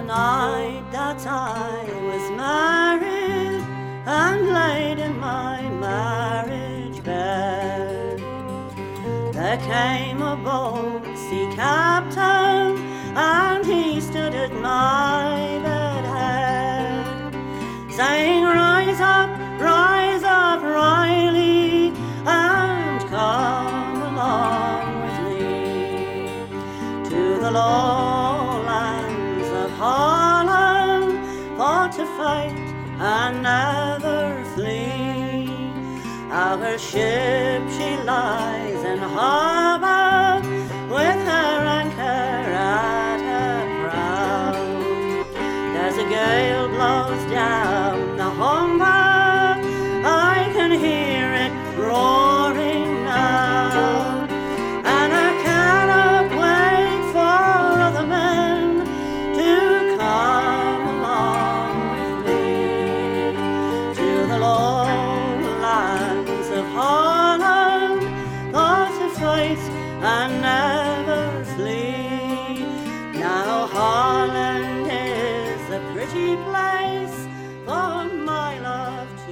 night that I was married and laid in my marriage bed, there came a bold sea captain, and he stood at my bed head, saying, rise up, Riley, and come along with me to the lowlands of Holland, for to fight and never flee. Our ship, she lies in harbour, with her anchor at her prow. There's a gale blows down the Humber, I can hear it roaring now, and I cannot wait for other men to come along with me to the lowlands of Holland, for to fight and never flee. Now Holland is a pretty place for my love